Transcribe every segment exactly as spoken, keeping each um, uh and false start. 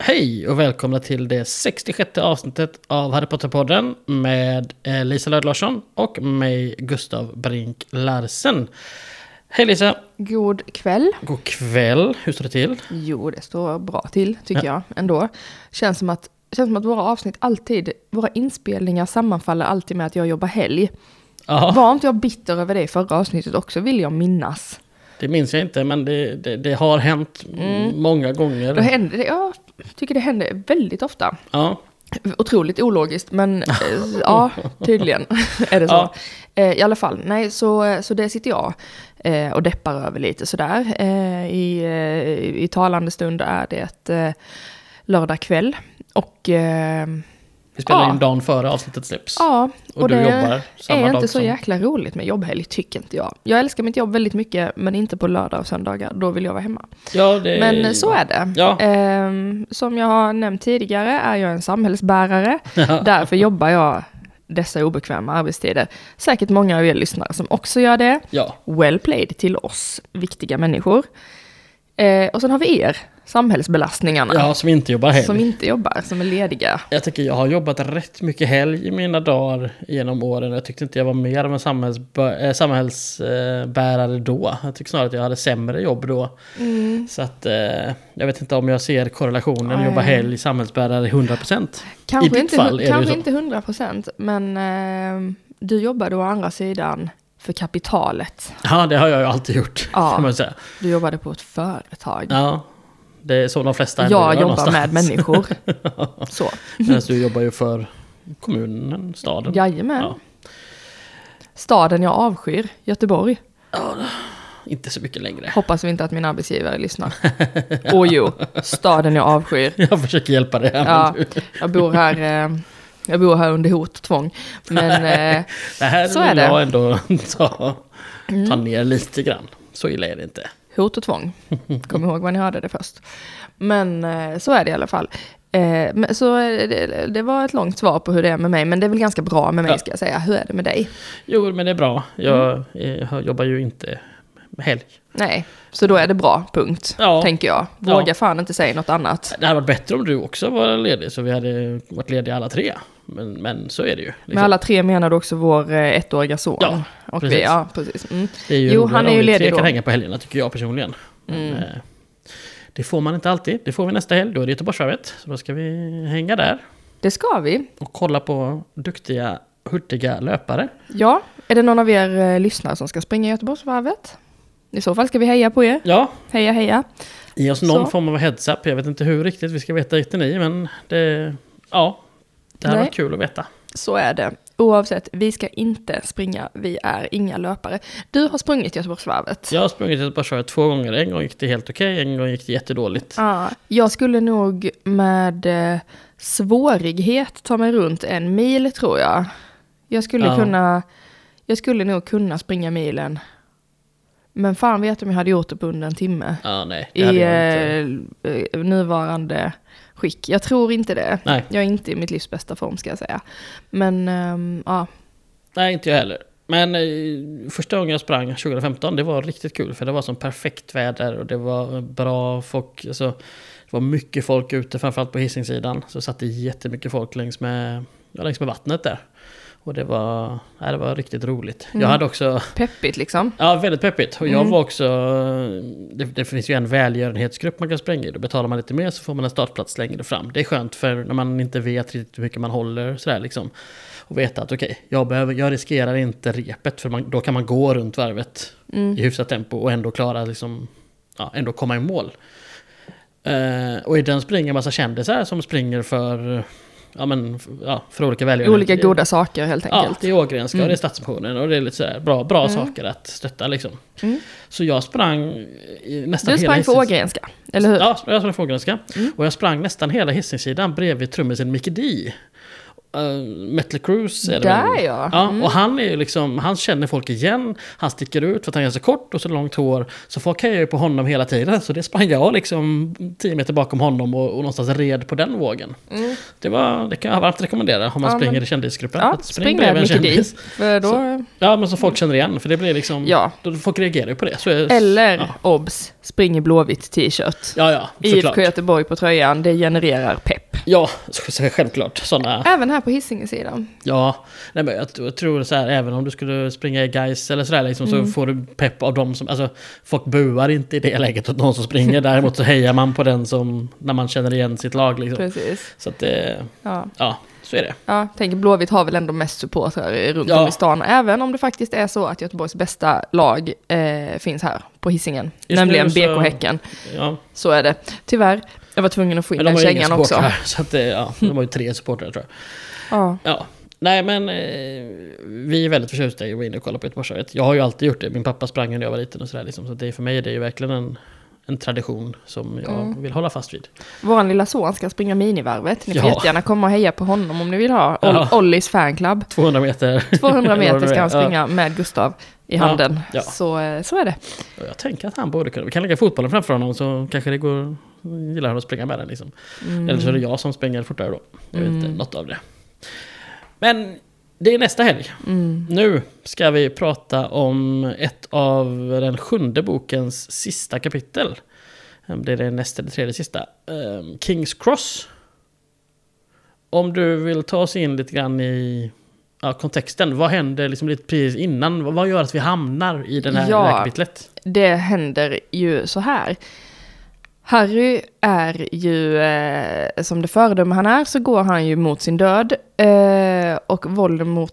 Hej och välkomna till det sextiosjätte avsnittet av Harry Potter-podden med Lisa Löd Larsson och mig, Gustav Brink Larsen. Hej Lisa! God kväll. God kväll, hur står det till? Jo, det står bra till tycker ja. jag ändå. Känns som att, känns som att våra avsnitt alltid, våra inspelningar sammanfaller alltid med att jag jobbar helg. Aha. Var inte jag bitter över det i förra avsnittet också, vill jag minnas. Det minns jag inte, men det, det, det har hänt mm. många gånger. Det händer, det, jag tycker det händer väldigt ofta. Ja. Otroligt ologiskt, men ja, tydligen är det så. Ja. Eh, I alla fall, nej, så, så det sitter jag eh, och deppar över lite sådär. Eh, i, eh, I talande stund är det ett eh, lördag kväll. Och... Eh, Vi spelar ja. in dagen före avsnittet släpps. Ja, och, och du det jobbar samma är dag inte så som... jäkla roligt med jobbhelg, tycker inte jag. Jag älskar mitt jobb väldigt mycket, men inte på lördag och söndagar. Då vill jag vara hemma. Ja, det... Men så är det. Ja. Ehm, som jag har nämnt tidigare är jag en samhällsbärare. Ja. Därför jobbar jag dessa obekväma arbetstider. Säkert många av er lyssnare som också gör det. Ja. Well played till oss, viktiga människor. Ehm, och sen har vi er, samhällsbelastningarna. Ja, som inte jobbar helg. Som inte jobbar, som är lediga. Jag tycker jag har jobbat rätt mycket helg i mina dagar genom åren. Jag tyckte inte jag var mer av en samhällsbä- äh, samhällsbärare då. Jag tycker snarare att jag hade sämre jobb då. Mm. Så att äh, jag vet inte om jag ser korrelationen Aj. jobba helg samhällsbärare hundra procent. Kanske, I ditt inte, fall är kanske det så. inte hundra procent, men äh, du jobbade å andra sidan för kapitalet. Ja, det har jag ju alltid gjort, ja, kan man säga. Du jobbade på ett företag. Ja. Det är så de flesta jag jobbar någonstans. Med människor. Så. Men du jobbar ju för kommunen, staden. Jajamän. Ja. Staden jag avskyr, Göteborg. Ja, inte så mycket längre. Hoppas vi inte att min arbetsgivare lyssnar. Åh jo, staden jag avskyr. Jag försöker hjälpa dig här. Ja, jag bor här... Eh, jag bor här under hot och tvång. Men eh, det här så vill är det. jag ändå ta, ta ner lite grann. Så illa är det inte. Hot och tvång. Kom ihåg vad ni hörde det först. Men eh, så är det i alla fall. Eh, men, så det, det var ett långt svar på hur det är med mig. Men det är väl ganska bra med mig, ja. Ska jag säga. Hur är det med dig? Jo, men det är bra. Jag, mm. jag jobbar ju inte helg. Nej, så då är det bra, punkt. Ja. Tänker jag. Våga ja. fan inte säga något annat. Det hade varit bättre om du också var ledig. Så vi hade varit lediga alla tre. Men, men så är det ju. Liksom. Med alla tre menar du också vår eh, ettåriga son? Ja, och precis. Vi, ja, precis. Mm. Det är ju jo, han är ju ledig då. Kan hänga på helgerna, tycker jag personligen. Men, mm. eh, det får man inte alltid. Det får vi nästa helg. Då är det Göteborgsvarvet. Så då ska vi hänga där. Det ska vi. Och kolla på duktiga, hurtiga löpare. Ja, är det någon av er eh, lyssnare som ska springa Göteborgsvarvet? I så fall ska vi heja på er. Ja. Heja, heja. Ge oss någon så. form av heads up. Jag vet inte hur riktigt vi ska veta riktigt ni, men det, ja, det här var kul att veta. Så är det. Oavsett, vi ska inte springa. Vi är inga löpare. Du har sprungit Göteborgsvarvet. Jag har sprungit Göteborgsvarvet två gånger. En gång gick det helt okej, en gång gick det jättedåligt. Ja, jag skulle nog med eh, svårighet ta mig runt en mil, tror jag. Jag skulle ja. kunna, jag skulle nog kunna springa milen. Men fan vet om jag hade gjort det på under en timme. Ja, nej. Det hade jag inte. I eh, nuvarande skick. Jag tror inte det. Nej. Jag är inte i mitt livs bästa form, ska jag säga. Men, um, ja. Nej, inte jag heller. Men eh, första gången jag sprang tjugo femton, det var riktigt kul. För det var som perfekt väder och det var bra folk. Alltså, det var mycket folk ute, framförallt på Hisingssidan. Så satt det jättemycket folk längs med, ja, längs med vattnet där. Och det var, ja, det var riktigt roligt. Mm. Jag hade också... Peppigt liksom. Ja, väldigt peppigt. Och jag mm. var också... Det, det finns ju en välgörenhetsgrupp man kan spränga i. Då betalar man lite mer så får man en startplats längre fram. Det är skönt för när man inte vet riktigt hur mycket man håller. Sådär liksom. Och veta att okej, okay, jag, behöver, jag riskerar inte repet. För man, då kan man gå runt varvet mm. i hyfsat tempo och ändå klara liksom... Ja, ändå komma i mål. Uh, och i den springer en massa kändisar som springer för... Ja, men, ja, för olika välgörenhet. Olika goda saker helt enkelt. Ja, det är Ågrenska mm. och det är Stadsmissionen och det är lite så här bra, bra mm. saker att stötta liksom. Mm. Så jag sprang i nästan du hela... Du sprang för Ågrenska, eller hur? Ja, jag sprang för Ågrenska. Mm. Och jag sprang nästan hela Hisingssidan bredvid trummisen Mickey D. Uh, Mötley Crüe är det Där väl? ja. Ja, Mm. och han är ju liksom, han känner folk igen, han sticker ut för att han är så kort och så långt hår, så folk hejar ju på honom hela tiden, så det sprang jag liksom tio meter bakom honom och, och någonstans red på den vågen. Mm. Det, var, det kan jag varmt rekommendera om man Ja, springer men, i kändisgruppen. ja, Att spring med mycket dit. För då, så, ja, men så folk känner igen, för det blir liksom, ja. då folk reagerar ju på det. Så är, Eller, ja. obs, spring i blåvitt t-shirt. Ja, ja, I F K såklart. Göteborg på tröjan, det genererar pepp. Ja, så, självklart. Såna, Även här på Hisingen-sidan. ja, nej, men jag, jag tror så här, även om du skulle springa i Gais eller sådär liksom, Mm. så får du pepp av dem som, alltså folk buar inte i det läget åt någon som springer, däremot så hejar man på den som, när man känner igen sitt lag liksom. Precis. Så att det, Ja. ja, så är det. Ja, tänk Blåvitt har väl ändå mest supportrar runt Ja. om i stan. Även om det faktiskt är så att Göteborgs bästa lag eh, finns här på Hisingen. Just Nämligen nu så- B K Häcken. Ja. Så är det. Tyvärr, jag var tvungen att få in Men de den har ju inga kängan också. supportrar, så att det, ja, de har ju tre supportrar tror jag. Ja. Ja. Nej men eh, vi är väldigt förtjusta i att gå in och kolla på Göteborgsvarvet. Jag har ju alltid gjort det. Min pappa sprang när jag var liten och sådär liksom. Så det, för mig är det ju verkligen en, en tradition som jag Mm. vill hålla fast vid. Våran lilla son ska springa minivarvet. Ni får Ja. jättegärna komma och heja på honom om ni vill ha. Ja. Oll- Ollis fanclub. tvåhundra meter. tvåhundra meter ska han Ja. springa med Gustav i Ja. handen. Ja. Så, eh, så är det. Och jag tänker att han borde kunna. Vi kan lägga fotbollen framför honom så kanske det går. Gillar han att springa med den liksom. Mm. Eller så är det jag som springer fortare då. Jag vet inte, Mm. något av det. Men det är nästa helg. Mm. Nu ska vi prata om ett av den sjunde bokens sista kapitel. Det är det nästa, det tredje sista. Um, King's Cross. Om du vill ta oss in lite grann i ja, kontexten. Vad händer liksom lite precis innan? Vad- Vad gör att vi hamnar i den här, Ja. det här kapitlet? Det händer ju så här. Harry är ju, eh, som det föredöme han är, så går han ju mot sin död. Eh, och Voldemort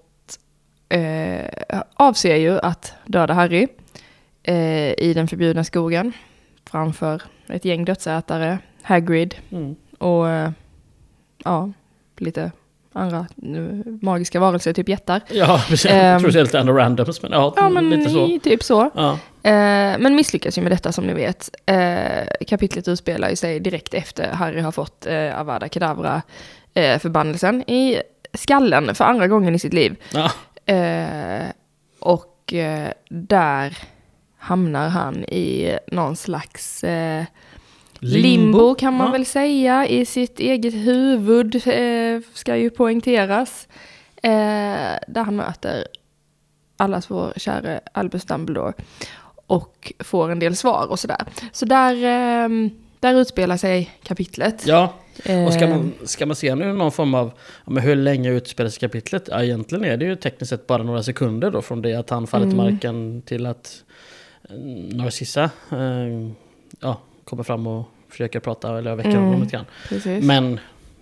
eh, avser ju att döda Harry eh, i den förbjudna skogen framför ett gäng dödsätare, Hagrid Mm. och eh, ja, lite andra eh, magiska varelser, typ jättar. Ja, precis. Ehm. Jag tror det är lite ändå randoms, men ja, Ja, men lite så. typ så. Ja. Eh, men misslyckas ju med detta som ni vet. Eh, kapitlet utspelar ju sig direkt efter Harry har fått eh, Avada Kedavra eh, förbannelsen i skallen för andra gången i sitt liv. Ja. Eh, och eh, där hamnar han i någon slags eh, limbo kan man Ja. väl säga, i sitt eget huvud, eh, ska ju poängteras. Eh, där han möter allas vår kära Albus Dumbledore och får en del svar och sådär. Så där, eh, där utspelar sig kapitlet. Ja, och ska Eh, man, ska man se nu någon form av ja, men hur länge utspelar sig kapitlet? Ja, egentligen är det ju tekniskt sett bara några sekunder då från det att han faller till Mm. marken till att eh, Narcissa eh, ja, kommer fram och försöker prata eller väcka Mm. honom lite grann. Precis. Men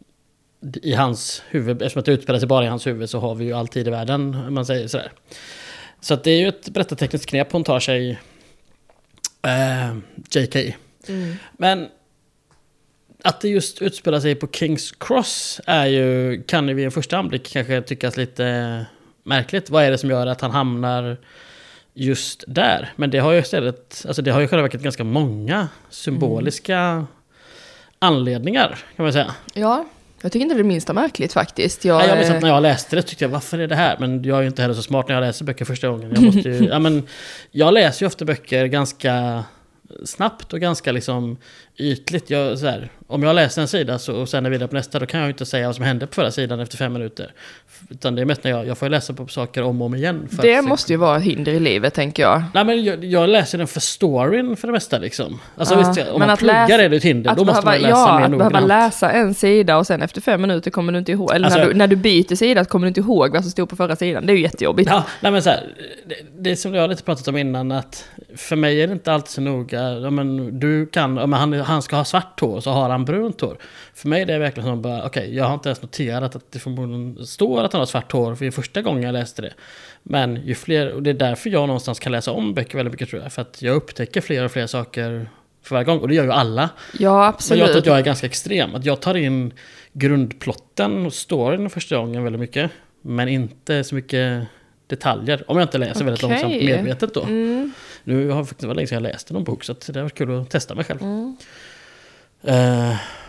i hans huvud, eftersom att det utspelar sig bara i hans huvud, så har vi ju all tid i världen, om man säger sådär. Så att det är ju ett berättartekniskt knep hon tar sig eh, J K. Mm. Men att det just utspelar sig på King's Cross är ju, kan ju vid en första anblick kanske tyckas lite märkligt. Vad är det som gör att han hamnar just där? Men det har ju istället, alltså det har ju själva verket ganska många symboliska Mm. anledningar, kan man säga. Ja, jag tycker inte det är det minsta märkligt faktiskt. Jag, Ja, jag minns eh, att när jag läste det tyckte jag, varför är det här? Men jag är ju inte heller så smart när jag läser böcker första gången. Jag, måste ju, ja, men, jag läser ju ofta böcker ganska snabbt och ganska liksom ytligt. Jag, så här, om jag läser en sida så, och sen är vidare på nästa, då kan jag ju inte säga vad som hände på förra sidan efter fem minuter. Utan det är mest när jag, jag får läsa på saker om och om igen. För det att, måste ju vara ett hinder i livet, tänker jag. Nej, men jag, jag läser den för storyn för det mesta liksom. Alltså Ja, visst, om men man att pluggar läsa- är det ett hinder. Att Då måste behöva, man läsa ja, mer att behöva noggrant. läsa en sida och sen efter fem minuter kommer du inte ihåg, eller Alltså- när, du, när du byter sida så kommer du inte ihåg vad som stod på förra sidan. Det är ju jättejobbigt. Ja, nej men så här, det, det är som jag har lite pratat om innan, att för mig är det inte alltid så noga. Ja, men du kan, om han, han ska ha svart hår så har han brunt hår. För mig är det verkligen som bara, okej, okay, jag har inte ens noterat att det förmodligen står att han har svart hår för det är första gången jag läste det. Men ju fler, och det är därför jag någonstans kan läsa om böcker väldigt mycket tror jag, för att jag upptäcker fler och fler saker för varje gång, och det gör ju alla. Ja, Men absolut. jag tror att jag är ganska extrem, att jag tar in grundplotten och storyn första gången väldigt mycket, men inte så mycket detaljer, om jag inte läser väldigt Okej. långsamt medvetet då. Mm. Nu har det faktiskt varit länge sedan jag läste någon bok, så att det har varit kul att testa mig själv. Mm. Uh,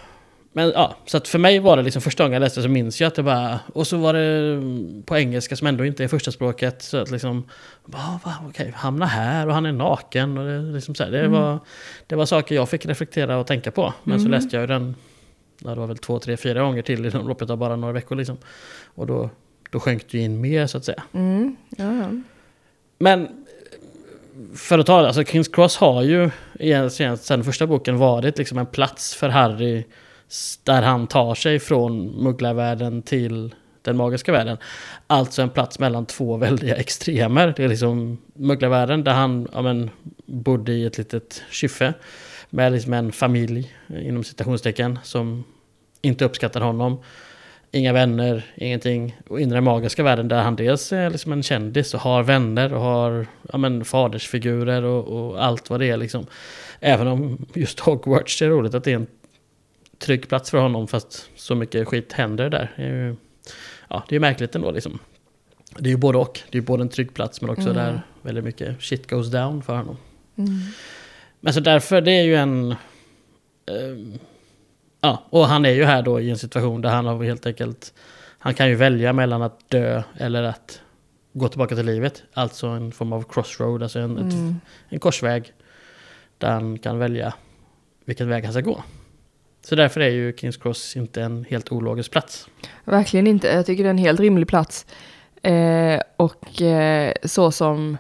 Men ja, så att för mig var det liksom första gången jag läste så minns jag att det bara... Och så var det på engelska som ändå inte är första språket. Så att liksom... Va, va, okej, hamna här och han är naken. Och det, liksom så här, det, mm. var, det var saker jag fick reflektera och tänka på. Men mm. så läste jag ju den... Ja, det var väl två, tre, fyra gånger till i loppet av bara några veckor liksom. Och då, då sjönk det in mer så att säga. Mm. Ja. Men... För att ta det, alltså King's Cross har ju egentligen sedan första boken varit liksom en plats för Harry där han tar sig från mugglarvärlden till den magiska världen. Alltså en plats mellan två väldiga extremer. Det är liksom mugglarvärlden där han ja, men, bodde i ett litet kyffe med liksom en familj inom citationstecken som inte uppskattar honom. Inga vänner, ingenting. Och in i den magiska världen där han dels är liksom en kändis och har vänner och har ja, men, fadersfigurer och, och allt vad det är. Liksom. Även om just Hogwarts är roligt att det är en trygg plats för honom fast så mycket skit händer där. Det är ju, ja, det är märkligt ändå. Liksom. Det är ju både och. Det är både en trygg plats men också mm. där väldigt mycket shit goes down för honom. Mm. Men så därför det är ju en... Um, Ja, och han är ju här då i en situation där han har helt enkelt... Han kan ju välja mellan att dö eller att gå tillbaka till livet. Alltså en form av crossroad, alltså en, mm. ett, en korsväg. Där han kan välja vilken väg han ska gå. Så därför är ju King's Cross inte en helt ologisk plats. Verkligen inte. Jag tycker det är en helt rimlig plats. Eh, och eh, så som...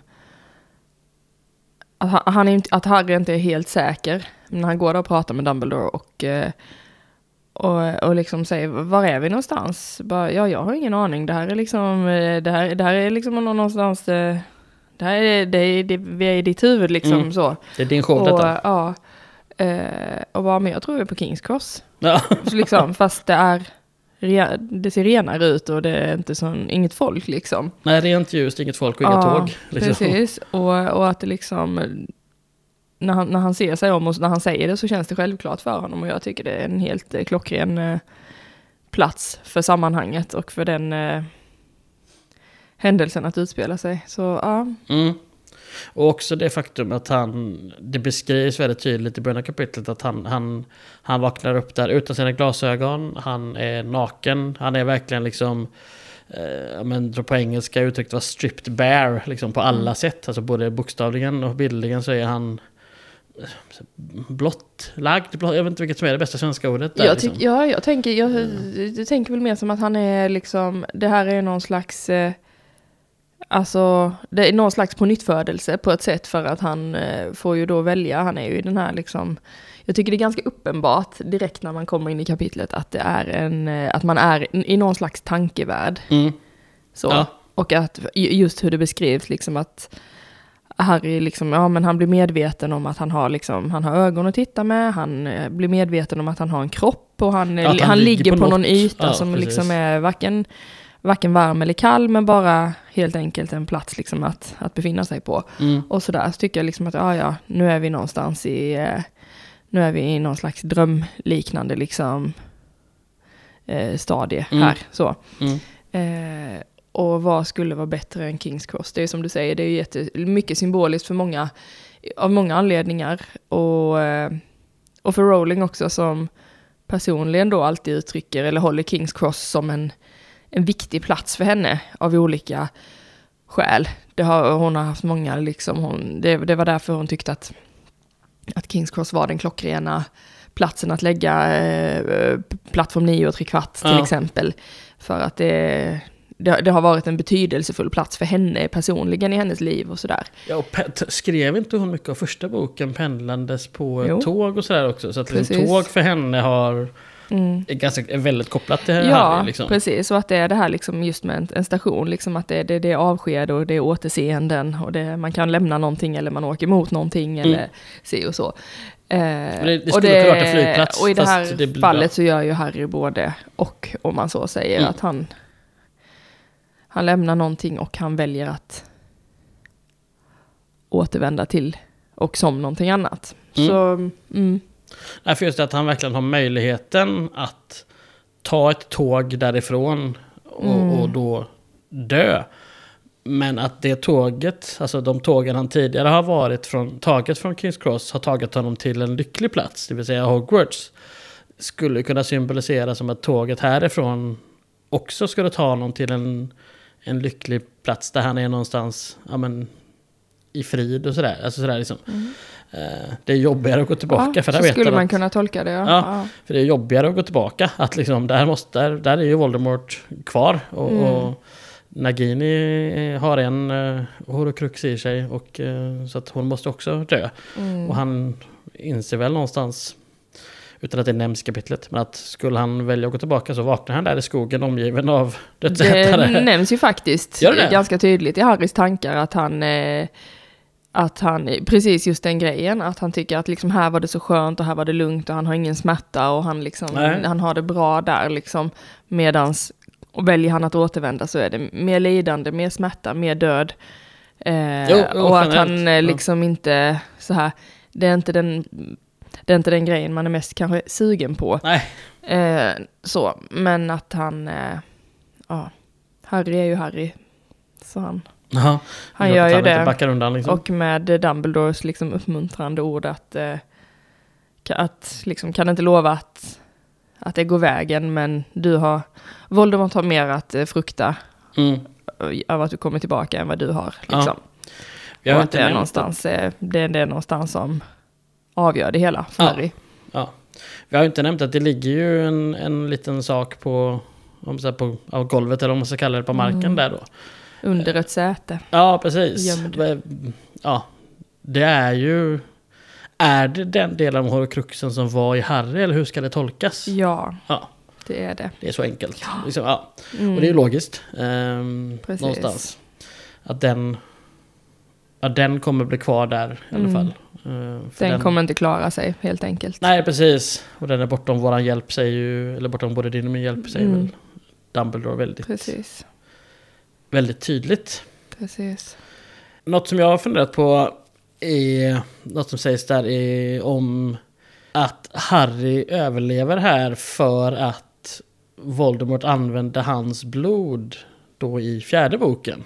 Att, han är inte, att Harry inte är helt säker. När han går där och pratar med Dumbledore och... Eh, Och, och liksom säger, var är vi någonstans? Bara, ja, jag har ingen aning. Det här är liksom, det här, det här är liksom någonstans, det, det här är, det är, det, vi är i ditt huvud liksom mm. så. Det är din show och, detta. Ja, eh, och bara, men jag tror vi är på King's Cross. Ja. Så liksom, fast det är, det ser renare ut och det är inte sån, inget folk liksom. Nej, rent ljust, inget folk och inga ja, tåg. Liksom. Precis, och, och att det liksom... När han, när han ser sig om och när han säger det så känns det självklart för honom. Och jag tycker det är en helt eh, klockren eh, plats för sammanhanget och för den eh, händelsen att utspela sig. Så ja. Mm. Och också det faktum att han, det beskrivs väldigt tydligt i början av kapitlet att han, han, han vaknar upp där utan sina glasögon. Han är naken. Han är verkligen liksom... Eh, men på engelska uttryckt var stripped bare liksom på alla mm. sätt. Alltså både bokstavligen och bildligen så är han... blottlagd, blott, jag vet inte vilket som är det bästa svenska ordet där, jag tyck, liksom. Ja, jag tänker jag, jag tänker väl mer som att han är liksom, det här är någon slags eh, alltså, det är någon slags pånyttfödelse på ett sätt för att han eh, får ju då välja, han är ju den här liksom, jag tycker det är ganska uppenbart direkt när man kommer in i kapitlet att det är en, att man är i någon slags tankevärld mm. så, ja. Och att just hur det beskrivs liksom att Harry liksom, ja men han blir medveten om att han har liksom, han har ögon att titta med, han eh, blir medveten om att han har en kropp och han, ja, han, han ligger, ligger på, på någon yta ja, som precis. Liksom är varken, varken varm eller kall men bara helt enkelt en plats liksom att, att befinna sig på. Mm. Och sådär så tycker jag liksom att ja, ja, nu är vi någonstans i eh, nu är vi i någon slags drömliknande liksom eh, stadie mm. här så. Mm. Eh, Och vad skulle vara bättre än King's Cross? Det är som du säger, det är jätte, mycket symboliskt för många, av många anledningar. Och, och för Rowling också som personligen då alltid uttrycker eller håller King's Cross som en, en viktig plats för henne av olika skäl. Det har, hon har haft många, liksom, hon, det, det var därför hon tyckte att, att King's Cross var den klockrena platsen att lägga eh, plattform nio och tre kvart till ja. Exempel. För att det... Det, det har varit en betydelsefull plats för henne personligen i hennes liv och sådär. Ja, och pe- skrev inte hon mycket av första boken pendlandes på jo. Tåg och sådär också? Så att liksom, tåg för henne har mm. är, ganska, är väldigt kopplat till henne. Ja, här, liksom. precis. Och att det är det här liksom just med en, en station. Liksom att det, det, det är avsked och det är återseenden. Och det, man kan lämna någonting eller man åker mot någonting mm. eller se och så. Eh, det, det och, det, en flygplats, och i det här det fallet bra. Så gör ju Harry både och, om man så säger, mm. att han... Han lämnar någonting och han väljer att återvända till och som någonting annat. Mm. Så, mm. Nej, för just att han verkligen har möjligheten att ta ett tåg därifrån och, mm. och då dö. Men att det tåget, alltså de tågen han tidigare har varit från, taget från King's Cross har tagit honom till en lycklig plats, det vill säga Hogwarts. skulle kunna symbolisera som att tåget härifrån också skulle ta honom till en, en lycklig plats där han är någonstans, ja, men, i frid och sådär. Alltså sådär liksom. Mm. Uh, det är jobbigare att gå tillbaka. Ja, för så där skulle vet man att, kunna tolka det. Ja. Ja, ja, för det är jobbigare att gå tillbaka. Att liksom, där, måste, där, där är ju Voldemort kvar. Och, mm. och Nagini har en uh, horocrux i sig. Och, uh, så att hon måste också dö. Mm. Och han inser väl någonstans, utan att det nämns i kapitlet, men att skulle han välja att gå tillbaka så vaknar han där i skogen omgiven av dödsätare. Det nämns ju faktiskt ganska tydligt i Harrys tankar att han, eh, att han, precis just den grejen, att han tycker att liksom här var det så skönt och här var det lugnt och han har ingen smärta och han, liksom, han har det bra där liksom, medans och väljer han att återvända så är det mer lidande, mer smärta, mer död. Eh, jo, jo, och att han eh, liksom ja. inte så här, det är inte den det är inte den grejen man är mest kanske sugen på. Nej. Eh, så, men att han eh, ja, Harry är ju Harry. Så han Aha, han gör ju det. Undan, liksom. Och med Dumbledores liksom uppmuntrande ord att eh, att liksom kan inte lova att att det går vägen, men du har Voldemort har mer att eh, frukta mm. av att du kommer tillbaka än vad du har liksom. Ja. Jag och att det är någonstans eh, det är det någonstans som avgör det hela för ja. Harry. Ja. Vi har ju inte nämnt att det ligger ju en, en liten sak på, om så här på av golvet eller om man ska kalla det på marken mm. där då. Under ett säte. Ja, precis. Gömd. Ja, det är ju, är det den delen av horcruxen som var i Harry eller hur ska det tolkas? Ja, ja. det är det. Det är så enkelt. Ja. Liksom, ja. Mm. Och det är ju logiskt. Um, någonstans. Att den, ja, den kommer bli kvar där i alla fall. Uh, den, den kommer inte klara sig helt enkelt. Nej, precis. Och den är bortom våran hjälp säger ju, eller bortom både din och min hjälp säger mm. väl Dumbledore väldigt, precis. väldigt tydligt. Precis. Något som jag har funderat på är något som sägs där är om att Harry överlever här för att Voldemort använde hans blod då i fjärde boken.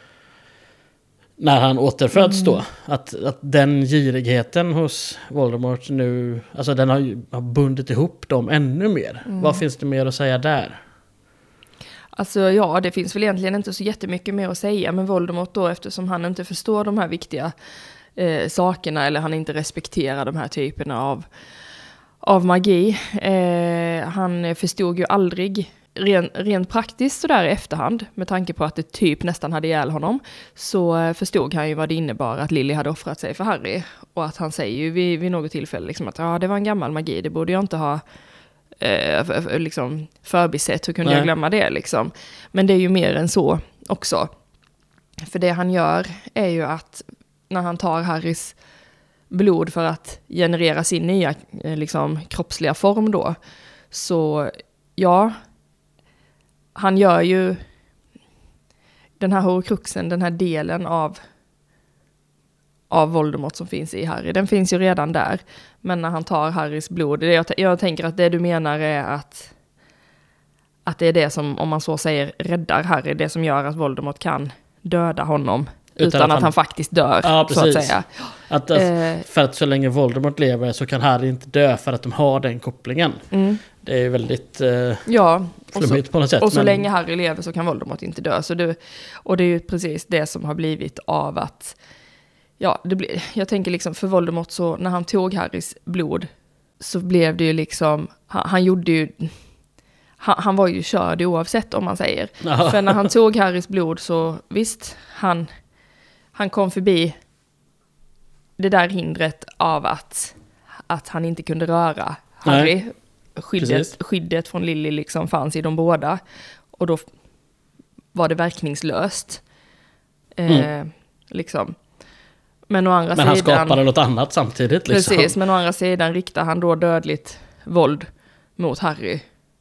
När han återföds mm. då. Att, att den girigheten hos Voldemort nu, alltså den har, har bundit ihop dem ännu mer. Mm. Vad finns det mer att säga där? Alltså ja, det finns väl egentligen inte så jättemycket mer att säga med Voldemort då, eftersom han inte förstår de här viktiga eh, sakerna eller han inte respekterar de här typerna av, av magi. Eh, han förstod ju aldrig ren, rent praktiskt så där i efterhand, med tanke på att det typ nästan hade ihjäl honom, så förstod han ju vad det innebar att Lily hade offrat sig för Harry. Och att han säger ju vid, vid något tillfälle liksom att ja, det var en gammal magi, det borde jag inte ha Eh, liksom förbisett, hur kunde Nej. jag glömma det liksom. Men det är ju mer än så också. För det han gör är ju att när han tar Harrys blod för att generera sin nya eh, liksom, kroppsliga form då, så ja, han gör ju den här horcruxen, den här delen av av Voldemort som finns i Harry. Den finns ju redan där. Men när han tar Harrys blod, jag, jag tänker att det du menar är att att det är det som, om man så säger, räddar Harry. Det som gör att Voldemort kan döda honom utan, utan att, han, att han faktiskt dör, ja, så att säga. Att, alltså, eh, för att så länge Voldemort lever så kan Harry inte dö för att de har den kopplingen. Mm. Det är väldigt eh, ja, flummigt så, på något sätt. Och så men... länge Harry lever så kan Voldemort inte dö. Så det, och det är ju precis det som har blivit av att ja, det blir, jag tänker liksom för Voldemort så när han tog Harrys blod så blev det ju liksom, han, han gjorde ju, han, han var ju körd oavsett om man säger. Aha. För när han tog Harrys blod så visst, han, han kom förbi det där hindret av att, att han inte kunde röra Harry. Skyddet, skyddet från Lily liksom fanns i de båda och då var det verkningslöst. Mm. Eh, liksom. Men, å andra men han sidan, skapade något annat samtidigt. Liksom. Precis, men å andra sidan riktar han då dödligt våld mot Harry.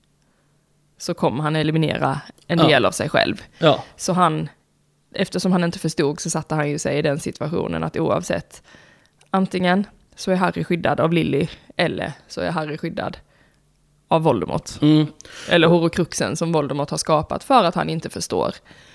Så kommer han eliminera en del ja. av sig själv. Ja. Så han, eftersom han inte förstod så satte han ju sig i den situationen att oavsett, antingen så är Harry skyddad av Lily eller så är Harry skyddad av Voldemort. Mm. Eller horocruxen som Voldemort har skapat för att han inte förstår.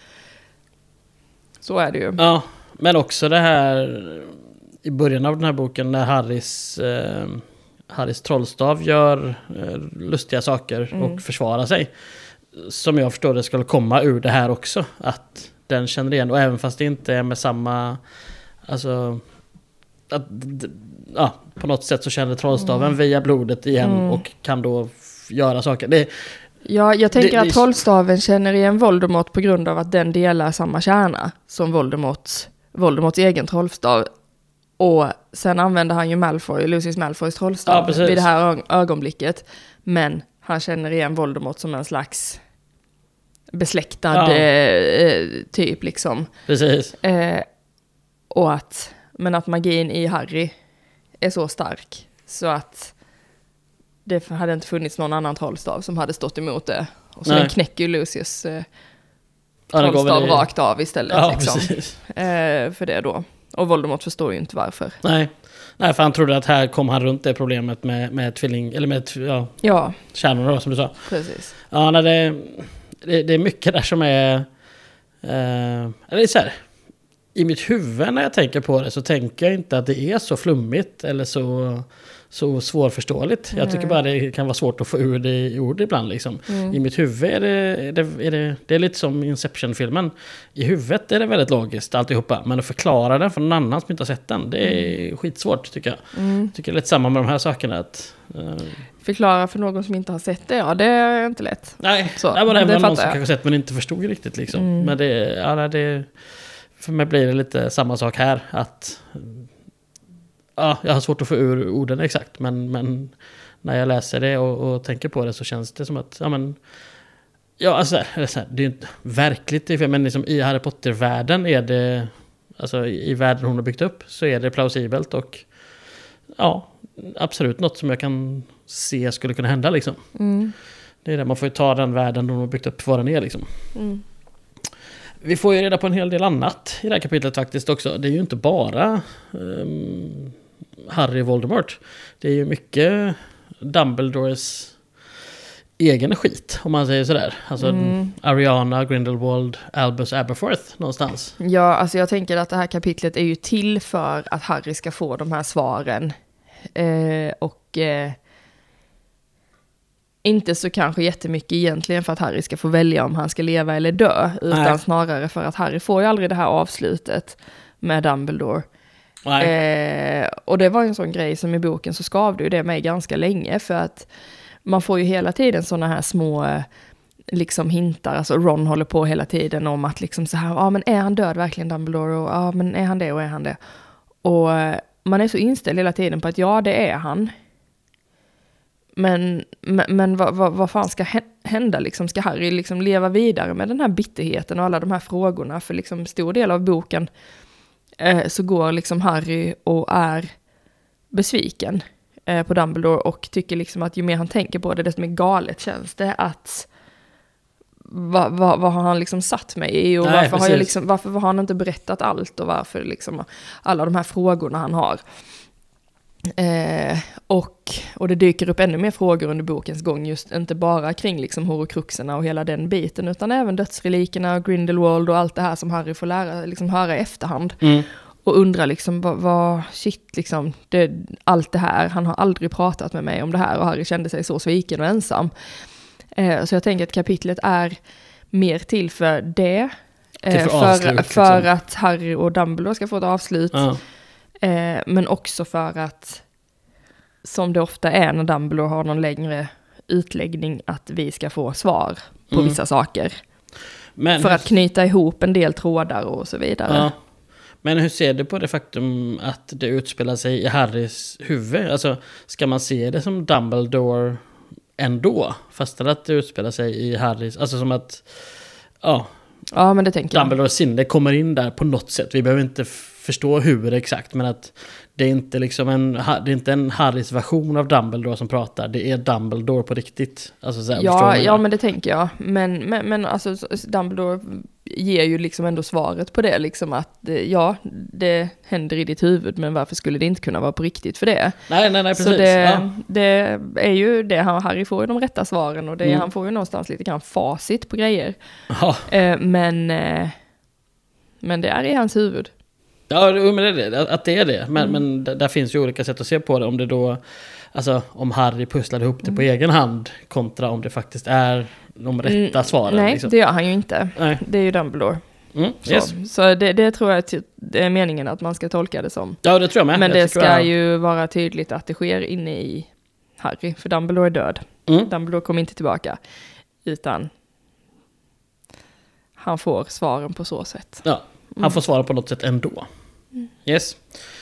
Så är det ju. Ja. Men också det här i början av den här boken när Harrys, eh, Harrys trollstav gör eh, lustiga saker mm. och försvarar sig. Som jag förstår det skulle komma ur det här också. Att den känner igen, och även fast det inte är med samma... Alltså... Att, ja, på något sätt så känner trollstaven mm. via blodet igen mm. och kan då f- göra saker. Det, ja, jag tänker det, att det, trollstaven känner igen Voldemort på grund av att den delar samma kärna som Voldemorts, Voldemorts egen trollstav. Och sen använder han ju Malfoy, Lucius Malfoys trollstav ja, vid det här ö- ögonblicket. Men han känner igen Voldemort som en slags besläktad ja. eh, typ liksom. Precis. Eh, och att, men att magin i Harry är så stark så att det hade inte funnits någon annan trollstav som hade stått emot det. Och så Nej. den knäcker ju Lucius eh, trollstav ja, rakt av istället. Ja, liksom. eh, för det då. Och Voldemort förstår ju inte varför. Nej. Nej, för han trodde att här kom han runt det problemet med, med tvilling, eller med ja, ja. kärnorna då, som du sa. Precis. Ja, nej, det, det, det är mycket där som är... Eh, eller så här, i mitt huvud när jag tänker på det så tänker jag inte att det är så flummigt eller så, så svårförståeligt. Mm. Jag tycker bara det kan vara svårt att få ur det i ord ibland. Liksom. Mm. I mitt huvud är det, är det, är det, det är lite som Inception-filmen. I huvudet är det väldigt logiskt alltihopa. Men att förklara den för någon annan som inte har sett den, det är mm. skitsvårt tycker jag. Mm. Jag tycker det är lite samma med de här sakerna. Att, uh... Förklara för någon som inte har sett det, ja det är inte lätt. Nej, så, det var det någon som kanske sett men inte förstod riktigt. Liksom. Mm. Men det, ja, det, för mig blir det lite samma sak här. Att... Ja, jag har svårt att få ur orden exakt, men, men när jag läser det och, och tänker på det så känns det som att, ja men, ja alltså, det är, så här, det är ju inte verkligt, men liksom i Harry Potter-världen är det, alltså i världen hon har byggt upp så är det plausibelt och ja, absolut något som jag kan se skulle kunna hända liksom. Mm. Det är det, man får ju ta den världen hon har byggt upp för vad den är liksom. Mm. Vi får ju reda på en hel del annat i det här kapitlet faktiskt också. Det är ju inte bara um, Harry Voldemort. Det är ju mycket Dumbledores egen skit, om man säger sådär. Alltså mm. Ariana, Grindelwald, Albus Aberforth någonstans. Ja, alltså jag tänker att det här kapitlet är ju till för att Harry ska få de här svaren. Eh, och... Eh, inte så kanske jättemycket egentligen för att Harry ska få välja om han ska leva eller dö. Utan Nej. snarare för att Harry får ju aldrig det här avslutet med Dumbledore. Eh, och det var ju en sån grej som i boken så skavde ju det mig ganska länge. För att man får ju hela tiden såna här små liksom hintar. Alltså Ron håller på hela tiden om att liksom så här, ja ah, men är han död verkligen Dumbledore? Och ja ah, men är han det och är han det? Och man är så inställd hela tiden på att ja det är han. Men, men, men vad, vad, vad fan ska hända? Liksom, ska Harry liksom leva vidare med den här bitterheten och alla de här frågorna? För liksom stor del av boken eh, så går liksom Harry och är besviken eh, på Dumbledore och tycker liksom att ju mer han tänker på det desto mer galet känns det att vad, vad, vad har han liksom satt mig i och Nej, varför, har jag liksom, varför har han inte berättat allt och varför liksom alla de här frågorna han har. Eh, och, och det dyker upp ännu mer frågor under bokens gång, just inte bara kring liksom horokruxerna och hela den biten, utan även dödsrelikerna och Grindelwald och allt det här som Harry får lära, liksom höra i efterhand. Mm. Och undrar liksom, vad, vad shit liksom, det, allt det här, han har aldrig pratat med mig om det här och Harry kände sig så sviken och ensam. Eh, så jag tänker att kapitlet är mer till för det, eh, till för, för, avslut, för liksom. Att Harry och Dumbledore ska få ett avslut. Uh. Eh, men också för att, som det ofta är när Dumbledore har någon längre utläggning, att vi ska få svar på mm. vissa saker. Men, för att knyta ihop en del trådar och så vidare. Ja. Men hur ser du på det faktum att det utspelar sig i Harrys huvud? Alltså, ska man se det som Dumbledore ändå? Fast att det utspelar sig i Harrys... Alltså som att... Ja, ja men det tänker jag. Dumbledores sinne kommer in där på något sätt. Vi behöver inte förstå hur exakt, men att det är inte liksom en, det är inte en Harrys version av Dumbledore som pratar, det är Dumbledore på riktigt. Alltså så här, ja, ja men det tänker jag. Men, men, men alltså Dumbledore ger ju liksom ändå svaret på det, liksom att ja, det händer i ditt huvud, men varför skulle det inte kunna vara på riktigt för det? Nej, nej, nej, precis. Så det, ja. det är ju det, Harry får ju de rätta svaren och det, mm. han får ju någonstans lite grann facit på grejer. Ja. Eh, men, eh, men det är i hans huvud. Ja, men det är det, att det är det. Men, Mm. men där finns ju olika sätt att se på det. Om det då, alltså om Harry pusslade ihop det på egen hand kontra om det faktiskt är de rätta Mm, svaren. Nej, liksom. det gör han ju inte. Nej. Det är ju Dumbledore. Mm, Så, yes. så det, det tror jag ty- det är meningen att man ska tolka det som. Ja, det tror jag med. Men jag det tycker ska jag... ju vara tydligt att det sker inne i Harry. För Dumbledore är död. Mm. Dumbledore kommer inte tillbaka. Utan han får svaren på så sätt. Ja, han får svara på något sätt ändå. Mm. Yes.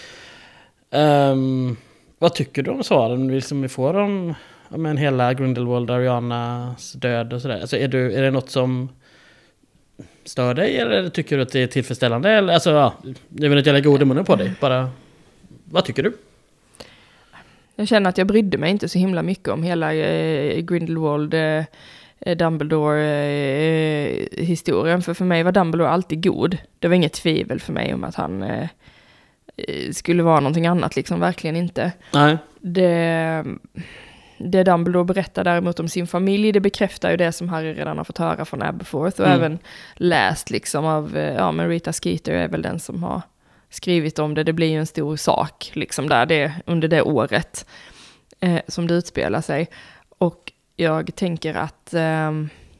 Um, vad tycker du om svaren liksom vi får om, om en hela Grindelwald, Arianas död och sådär? Alltså är, du, är det något som stör dig eller tycker du att det är tillfredsställande? Eller, alltså, ja, jag vill inte lägga ord i munnen på dig. Bara, vad tycker du? Jag känner att jag brydde mig inte så himla mycket om hela eh, Grindelwald, eh, Dumbledore-historien. Eh, för för mig var Dumbledore alltid god. Det var inget tvivel för mig om att han eh, skulle vara någonting annat, liksom verkligen inte. Nej. Det, det Dumbledore berättar däremot om sin familj, det bekräftar ju det som Harry redan har fått höra från Aberforth och Mm. även läst liksom av, ja men Rita Skeeter är väl den som har skrivit om det. Det blir ju en stor sak liksom där det, under det året eh, som det utspelar sig. Och jag tänker att eh,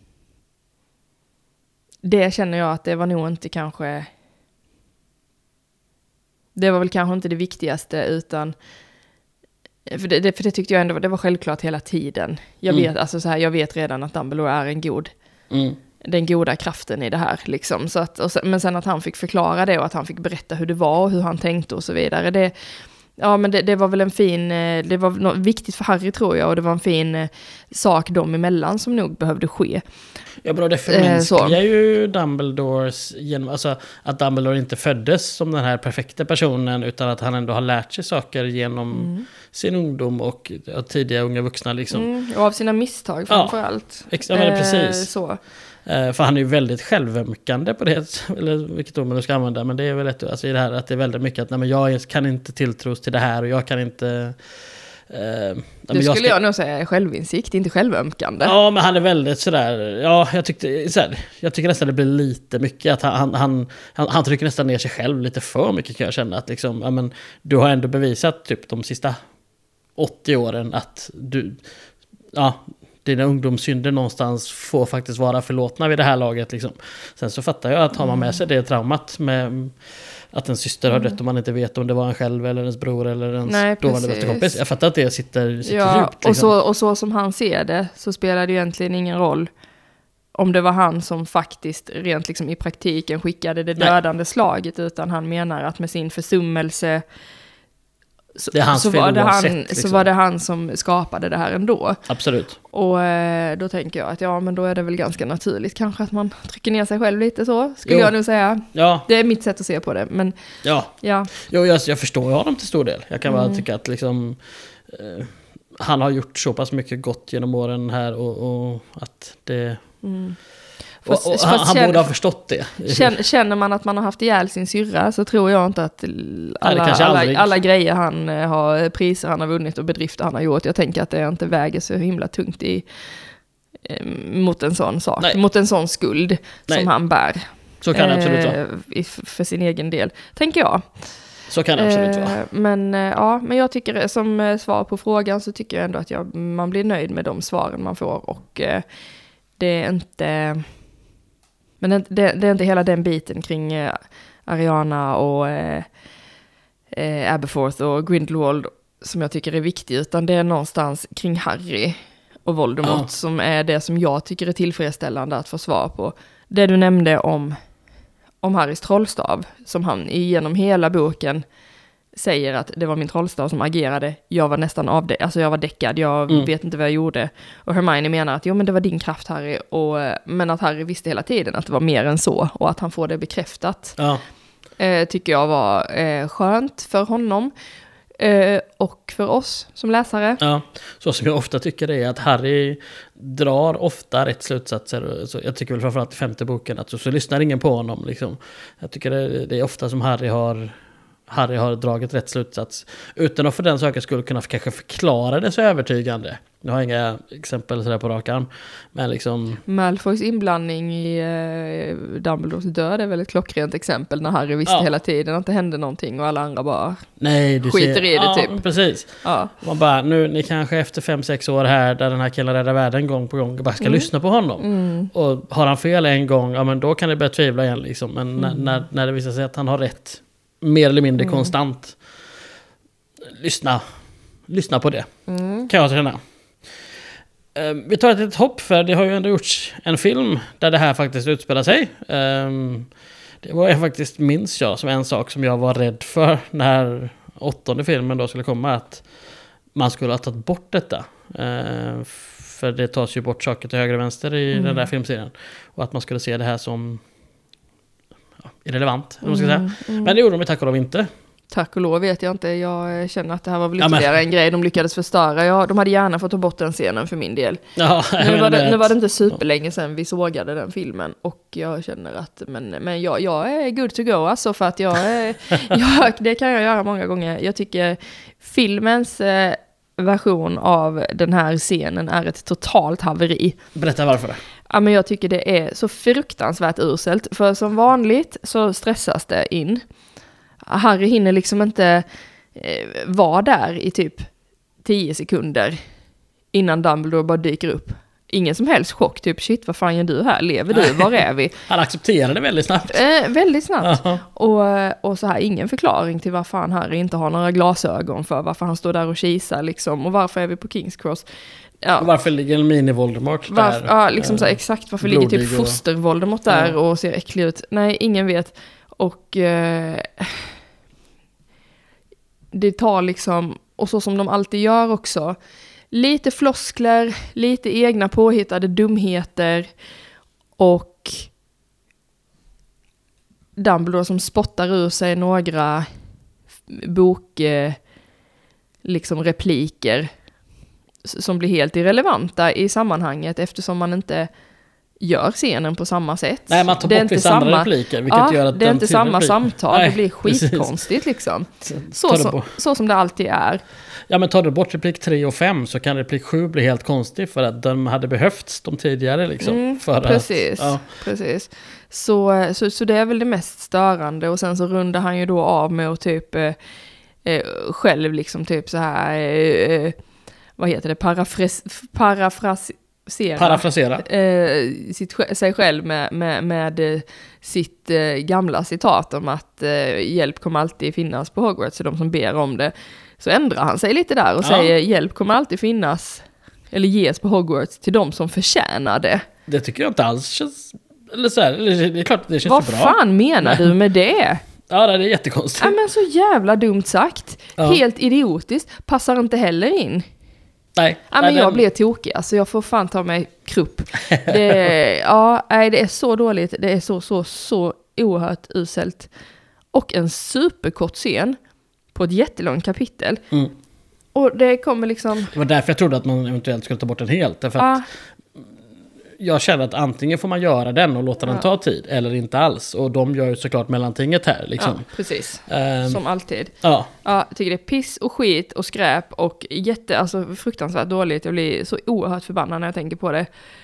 det känner jag att det var nog inte kanske, det var väl kanske inte det viktigaste utan för det, det, för det tyckte jag ändå det var självklart hela tiden. Jag Mm. vet alltså så här, jag vet redan att Dumbledore är en god Mm. den goda kraften i det här liksom. Så att, och sen, men sen att han fick förklara det och att han fick berätta hur det var och hur han tänkte och så vidare. Det, ja, men det, det var väl en fin, det var något viktigt för Harry tror jag och det var en fin eh, sak dem emellan som nog behövde ske. Ja, bra, det förmänskligar eh, ju Dumbledores genom, alltså att Dumbledore inte föddes som den här perfekta personen utan att han ändå har lärt sig saker genom mm. sin ungdom och, och tidiga unga vuxna liksom. Mm, och av sina misstag framförallt. Ja, ex- ja, men precis. Eh, så. Eh, för han är ju väldigt självömkande på det, eller vilket ord man nu ska använda, men det är väl ett, alltså i det här att det är väldigt mycket att nej, men jag kan inte tilltros till det här och jag kan inte Uh, det skulle jag, ska... jag nog säga självinsikt, inte självömkande. Ja, men han är väldigt sådär. Ja, jag tyckte såhär, jag tycker nästan det blir lite mycket att han, han, han, han trycker nästan ner sig själv lite för mycket kan jag känna att liksom, ja, men du har ändå bevisat typ de sista åttio åren att du, ja, dina ungdomssynder någonstans får faktiskt vara förlåtna vid det här laget liksom. Sen så fattar jag att har man med sig det traumat med att en syster har dött och man inte vet om det var en själv eller ens bror eller ens Nej, dåvarande bästa kompis. Jag fattar att det sitter, sitter ja, djupt. Liksom. Och, så, och så som han ser det så spelar det egentligen ingen roll om det var han som faktiskt rent liksom i praktiken skickade det dödande Nej. slaget utan han menar att med sin försummelse så, det är hans så, fel var det han, liksom. så var det han som skapade det här ändå. Absolut. Och eh, då tänker jag att ja, men då är det väl ganska naturligt kanske att man trycker ner sig själv lite så, skulle jo. jag nog säga. Ja. Det är mitt sätt att se på det. Men, ja, ja. Jo, jag, jag förstår honom till stor del. Jag kan bara mm. tycka att liksom, eh, han har gjort så pass mycket gott genom åren här och, och att det... Mm. Och, och fast, han, han känner, borde ha förstått det. Känner, känner man att man har haft ihjäl sin syrra så tror jag inte att alla, Nej, alla, alla grejer han har, priser han har vunnit och bedrifter han har gjort, jag tänker att det inte väger så himla tungt i, eh, mot en sån sak, Nej. mot en sån skuld Nej. som han bär. Så kan det absolut vara. Eh, för sin egen del, tänker jag. Så kan det absolut eh, vara. Men, ja, men jag tycker som svar på frågan så tycker jag ändå att jag, man blir nöjd med de svaren man får och eh, det är inte... Men det, det, det är inte hela den biten kring eh, Ariana och eh, eh, Aberforth och Grindelwald som jag tycker är viktig, utan det är någonstans kring Harry och Voldemort oh. som är det som jag tycker är tillfredsställande att få svar på. Det du nämnde om, om Harrys trollstav, som han genom hela boken säger att det var min trollstav som agerade. Jag var nästan av det, alltså jag var däckad, jag mm. vet inte vad jag gjorde. Och Hermione menar att jo, men det var din kraft, Harry. Och, men att Harry visste hela tiden att det var mer än så och att han får det bekräftat. Ja. Eh, tycker jag var eh, skönt för honom eh, och för oss som läsare. Ja, så som jag ofta tycker det är att Harry drar ofta rätt slutsatser. Så jag tycker väl framförallt i femte boken att så, så lyssnar ingen på honom. Liksom. Jag tycker det, det är ofta som Harry har... Harry har dragit rätt slutsats. Utan att för den saken skulle kunna kanske förklara det så övertygande. Nu har jag inga exempel sådär på rak arm. Men liksom... Malfoys inblandning i eh, Dumbledores död är väl ett klockrent exempel. När Harry visste ja. hela tiden att det hände någonting och alla andra bara Nej, du skiter ser... i det ja, typ. Precis. Ja. Man bara, nu ni kanske efter fem sex år här där den här killen räddar världen gång på gång bara ska mm. lyssna på honom. Mm. Och har han fel en gång, ja men då kan det börja tvivla igen liksom. Men mm. när, när, när det visar sig att han har rätt mer eller mindre mm. konstant, lyssna lyssna på det. Mm. Kan jag känna. Vi tar ett litet hopp, för det har ju ändå gjorts en film där det här faktiskt utspelar sig. Det var jag faktiskt, minns jag, som en sak som jag var rädd för när åttonde filmen då skulle komma, att man skulle ha tagit bort detta. För det tas ju bort saker till höger och vänster i mm. den där filmserien. Och att man skulle se det här som ja, irrelevant, mm. man ska säga. Mm. Men det gjorde de tack och lov inte. Tack och lov vet jag inte. Jag känner att det här var väl ytterligare ja, en grej de lyckades förstöra. Ja, de hade gärna fått ta bort den scenen för min del. Ja, nu, var det, nu var det inte superlänge sedan vi sågade den filmen. Och jag känner att men, men jag, jag är good to go. Alltså för att jag, är, jag det kan jag göra många gånger. Jag tycker filmens eh, version av den här scenen är ett totalt haveri. Berätta varför. Ja, men jag tycker det är så fruktansvärt uselt. För som vanligt så stressas det in. Harry hinner liksom inte eh, vara där i typ tio sekunder innan Dumbledore bara dyker upp. Ingen som helst chock, typ shit, vad fan gör du här? Lever du? Var är vi? Han accepterade det väldigt snabbt. Eh, väldigt snabbt. Uh-huh. Och, och så här, ingen förklaring till varför han Harry inte har några glasögon för, varför han står där och kisar liksom, och varför är vi på Kings Cross? Ja. Och varför ligger en mini-Voldemort varför, där? Ja, liksom så här, exakt, varför ligger typ foster-Voldemort där ja. och ser äcklig ut? Nej, ingen vet. Och... Eh, det tar liksom, och så som de alltid gör också, lite floskler, lite egna påhittade dumheter och Dumbledore som spottar ur sig några bok liksom repliker som blir helt irrelevanta i sammanhanget eftersom man inte gör scenen på samma sätt. Nej, man tar bort vissa samma, andra repliker. Vilket ja, gör att det är inte samma replik. samtal. Nej, det blir skitkonstigt liksom. Så, så, så som det alltid är. Ja, men tar du bort replik tre och fem så kan replik sju bli helt konstig för att de hade behövts de tidigare liksom. Mm, för precis, att, ja. precis. Så, så, så det är väl det mest störande. Och sen så rundar han ju då av med att typ eh, själv liksom typ så här eh, vad heter det? Parafras, parafras Parafrasera. Eh, sitt, sig själv med, med, med sitt eh, gamla citat om att eh, hjälp kommer alltid finnas på Hogwarts för de som ber om det. Så ändrar han sig lite där och ja. säger hjälp kommer alltid finnas eller ges på Hogwarts till de som förtjänar det. Det tycker jag inte alls känns, eller så här, eller det är klart det känns Vad bra. Vad fan menar du med det? Ja, det är jättekonstigt. Ja, men så jävla dumt sagt. Ja. Helt idiotiskt. Passar inte heller in. Nej, ja, men jag den... blir tokig. Alltså jag får fan ta mig krupp. Det, ja, nej, det är så dåligt. Det är så, så, så oerhört uselt. Och en superkort scen på ett jättelångt kapitel. Mm. Och det kommer liksom... Det var därför jag trodde att man eventuellt skulle ta bort den helt. Därför ja. att jag känner att antingen får man göra den och låta ja. den ta tid. Eller inte alls. Och de gör ju såklart mellantinget här. Liksom. Ja, precis. Um, Som alltid. Ja. Ja, jag tycker det är piss och skit och skräp. Och jätte, alltså fruktansvärt dåligt. Jag blir så oerhört förbannad när jag tänker på det.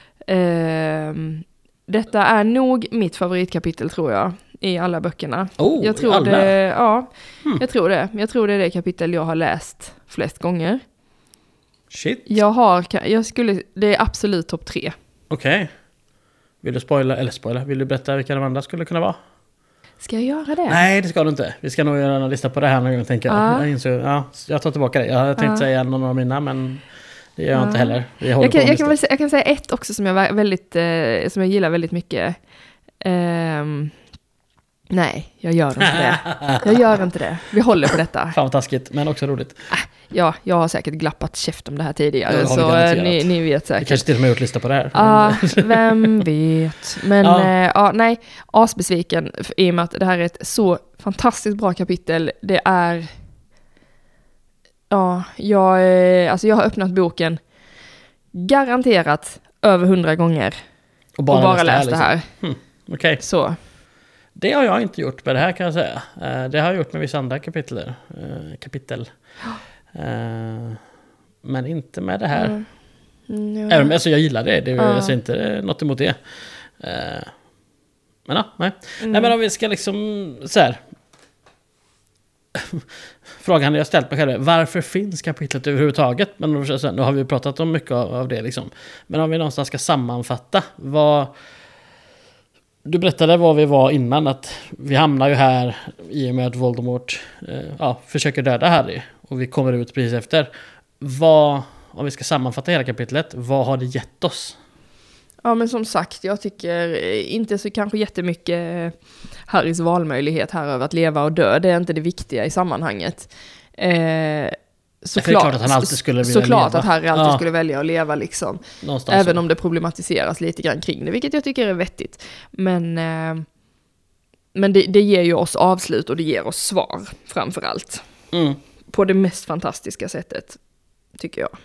Um, detta är nog mitt favoritkapitel tror jag. I alla böckerna. Oh, jag tror alla? det, ja, hmm. jag tror det. Jag tror det är det kapitel jag har läst flest gånger. Shit. Jag har, jag skulle, det är absolut topp tre. Okej. Okay. Vill du spoila, eller spoila, vill du berätta vilka de andra skulle kunna vara? Ska jag göra det? Nej, det ska du inte. Vi ska nog göra en lista på det här någon gång, tänker ja. jag. Jag, insåg, ja, jag tar tillbaka det. Jag hade tänkt ja. säga någon av mina, men det gör jag ja. inte heller. Jag kan, jag, kan väl, jag kan säga ett också som jag, väldigt, eh, som jag gillar väldigt mycket. Um, nej, jag gör inte det. Jag gör inte det. Vi håller på detta. Fan vad taskigt, men också roligt. Ja, jag har säkert glappat käft om det här tidigare. Så ni, ni vet säkert. Vi kanske till och med gjort lista på det här. Ja, vem vet. Men ja. Eh, ja, nej, asbesviken i och med att det här är ett så fantastiskt bra kapitel. Det är... Ja, jag, alltså jag har öppnat boken garanterat över hundra gånger. Och bara, och bara läst det här. Liksom. Hmm, okej. Okay. Så. Det har jag inte gjort med det här kan jag säga. Uh, det har jag gjort med vissa andra kapitel. Uh, kapitel. Uh, men inte med det här. Mm. Mm, ja. Även, alltså jag gillar det. Det är ja. alltså inte något emot det. Uh, men ja, nej. Mm. Nej men om vi ska liksom så här. Frågan jag ställt mig själv är, varför finns kapitlet överhuvudtaget? Men nu har vi pratat om mycket av det liksom. Men om vi någonstans ska sammanfatta vad... Du berättade vad vi var innan, att vi hamnar ju här i och med att Voldemort eh, ja, försöker döda Harry. Och vi kommer ut precis efter. Vad, om vi ska sammanfatta hela kapitlet, vad har det gett oss? Ja, men som sagt, jag tycker inte så kanske jättemycket Harrys valmöjlighet här över att leva och dö. Det är inte det viktiga i sammanhanget. Eh, såklart, det är klart att han alltid skulle vilja såklart leva. att Harry alltid ja. skulle välja att leva liksom. Någonstans Även så. om det problematiseras lite grann kring det, vilket jag tycker är vettigt. Men, eh, men det, det ger ju oss avslut och det ger oss svar framför allt. Mm. På det mest fantastiska sättet, tycker jag.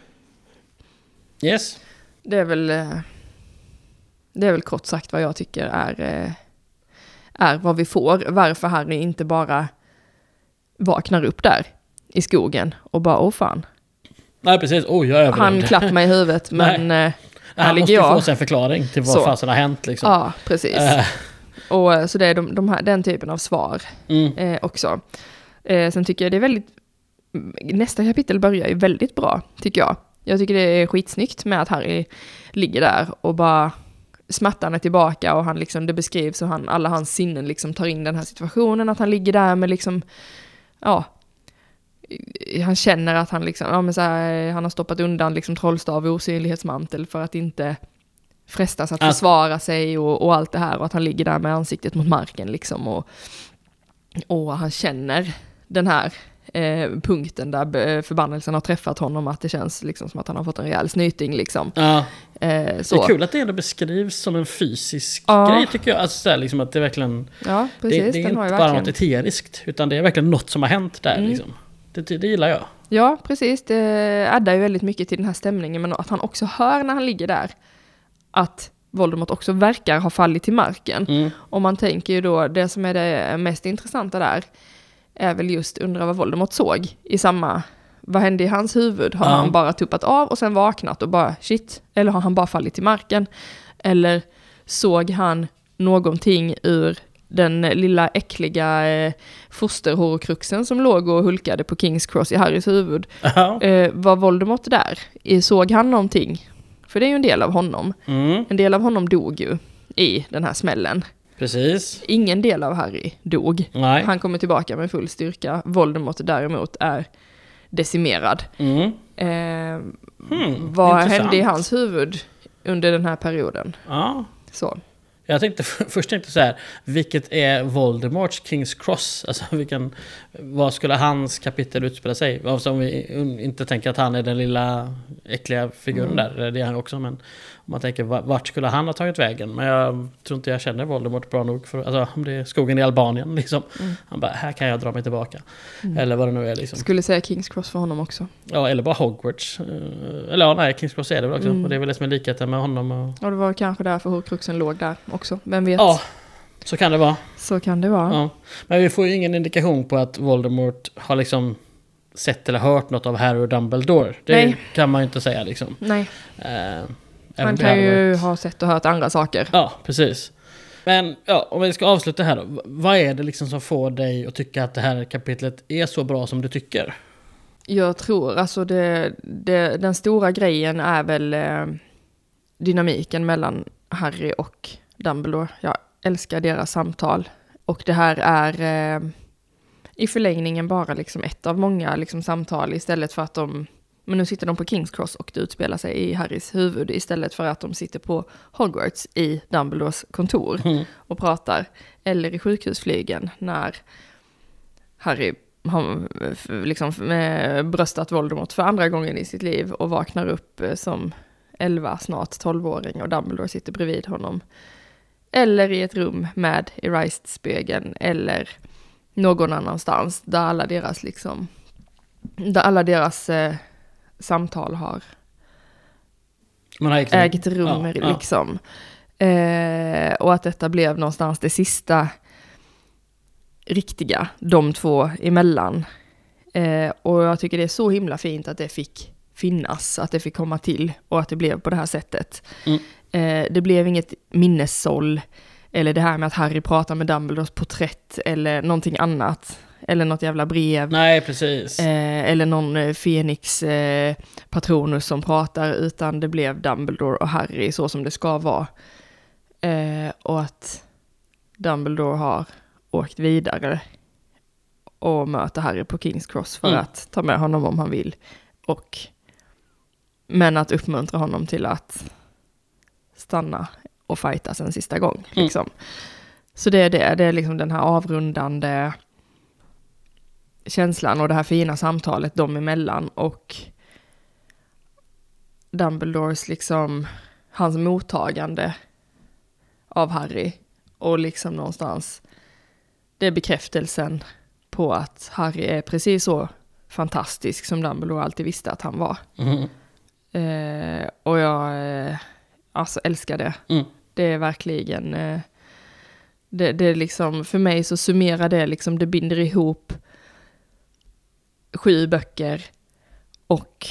Yes. Det är väl... Eh, Det är väl kort sagt vad jag tycker är, är vad vi får. Varför Harry inte bara vaknar upp där i skogen och bara, åh fan. Nej, precis. Oh, jag överlevde. Han klappar mig i huvudet, men här han ligger måste jag. få sig en förklaring till vad fasen har hänt. Liksom. Ja, precis. Äh. Och, så det är de, de här, den typen av svar mm. eh, också. Eh, sen tycker jag det är väldigt... Nästa kapitel börjar ju väldigt bra, tycker jag. Jag tycker det är skitsnyggt med att Harry ligger där och bara... Smärtan är tillbaka och han liksom, det beskrivs och han, alla hans sinnen liksom tar in den här situationen, att han ligger där med liksom, ja, han känner att han liksom, ja men så här, han har stoppat undan liksom trollstav och osynlighetsmantel för att inte frestas att försvara sig och, och allt det här, och att han ligger där med ansiktet mot marken liksom, och, och han känner den här eh, punkten där förbannelsen har träffat honom, att det känns liksom som att han har fått en rejäl snyting liksom. Ja. Eh, så. Det är kul att det ändå beskrivs som en fysisk ja. grej tycker jag. Alltså, så här, liksom, att det verkligen... Ja, precis. Det, det är den inte har ju bara verkligen... något eteriskt, utan det är verkligen något som har hänt där. Mm. Liksom. Det, det gillar jag. Ja, precis. Det addar ju väldigt mycket till den här stämningen, men att han också hör när han ligger där att Voldemort också verkar ha fallit till marken. Mm. Och man tänker ju då, det som är det mest intressanta där är väl just undra vad Voldemort såg i samma... Vad hände i hans huvud? Har ja. han bara tuppat av och sen vaknat och bara shit? Eller har han bara fallit till marken? Eller såg han någonting ur den lilla äckliga eh, fosterhorcruxen som låg och hulkade på Kings Cross i Harrys huvud? Ja. Eh, var Voldemort där? Såg han någonting? För det är ju en del av honom. Mm. En del av honom dog ju i den här smällen. Precis. Ingen del av Harry dog. Nej. Han kommer tillbaka med full styrka. Voldemort däremot är decimerad. Mm. Eh, hmm, vad intressant. hände i hans huvud under den här perioden? Ja. Så. Jag tänkte först tänkte så här, vilket är Voldemorts Kings Cross? Alltså vilken, vad skulle hans kapitel utspela sig? Alltså, om vi inte tänker att han är den lilla äckliga figuren mm. där, det är han också, men om man tänker vart skulle han ha tagit vägen? Men jag tror inte jag känner Voldemort bra nog för, alltså om det är skogen i Albanien liksom. Mm. Han bara, här kan jag dra mig tillbaka. Mm. Eller vad det nu är liksom. Skulle säga Kings Cross för honom också. Ja, eller bara Hogwarts. Eller ja, nej, Kings Cross är det väl också. Mm. Och det är väl det som är likheten med honom. Och... och det var kanske därför horcruxen låg där också. Vem vet? Ja, så kan det vara. Så kan det vara. Ja. Men vi får ju ingen indikation på att Voldemort har liksom sett eller hört något av Harry och Dumbledore. Det Nej. kan man ju inte säga liksom. Nej. Eh, Han kan ju varit... ha sett och hört andra saker. Ja, precis. Men ja, om vi ska avsluta här då. Vad är det liksom som får dig att tycka att det här kapitlet är så bra som du tycker? Jag tror, alltså det, det, den stora grejen är väl eh, dynamiken mellan Harry och Dumbledore. Jag älskar deras samtal. Och det här är eh, i förlängningen bara liksom ett av många liksom samtal, istället för att de... Men nu sitter de på Kings Cross och det utspelar sig i Harrys huvud, istället för att de sitter på Hogwarts i Dumbledores kontor mm. och pratar. Eller i sjukhusflygen när Harry har liksom bröstat Voldemort för andra gången i sitt liv och vaknar upp som elva, snart tolv-åring, och Dumbledore sitter bredvid honom. Eller i ett rum med Erased-spegeln eller någon annanstans där alla deras liksom där alla deras eh, samtal har, Man har ägt rum ja, liksom. Ja. Eh, och att detta blev någonstans det sista riktiga, de två emellan. Eh, och jag tycker det är så himla fint att det fick finnas, att det fick komma till och att det blev på det här sättet. Mm. Eh, det blev inget minnessåll eller det här med att Harry pratar med Dumbledores porträtt eller någonting annat. Eller något jävla brev. Nej, precis. Eh, eller någon eh, Fenix eh, Patronus som pratar, utan det blev Dumbledore och Harry så som det ska vara. Eh, och att Dumbledore har åkt vidare och möter Harry på King's Cross för mm. att ta med honom om han vill. Och, men att uppmuntra honom till att stanna och fightas en sista gång. Liksom. Mm. Så det är det. Det är liksom den här avrundande känslan och det här fina samtalet dem emellan. Och Dumbledores liksom, hans mottagande av Harry. Och liksom någonstans, det är bekräftelsen på att Harry är precis så fantastisk som Dumbledore alltid visste att han var. Mm. Eh, och jag eh, alltså älskar det. Mm. Det är verkligen eh, det, det är liksom, för mig så summerar det liksom, det binder ihop sju böcker och